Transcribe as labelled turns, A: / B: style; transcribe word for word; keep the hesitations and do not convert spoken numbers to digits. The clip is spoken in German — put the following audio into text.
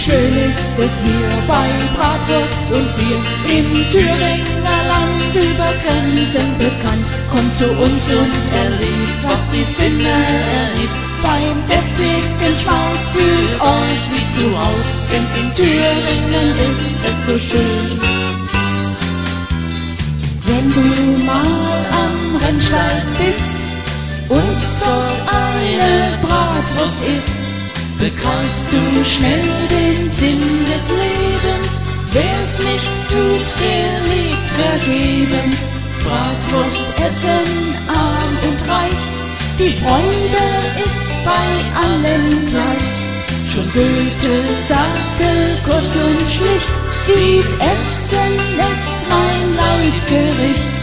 A: schön ist es hier bei Bratwurst und Bier, im Thüringer Land über Grenzen bekannt. Kommt zu uns und erlebt, was die Sinne erlebt. Beim deftigen Schmaus fühlt euch wie zu Haus, denn in Thüringen ist es so schön. Wenn du mal am Rennsteig bist und dort eine Bratwurst isst, begreifst du schnell den Sinn des Lebens. Wer's nicht tut, der lebt vergebens. Bratwurst essen, arm und reich, die Freude ist bei allen gleich. Schon Goethe sagte kurz und schlicht, dies Essen ist mein Leibgericht.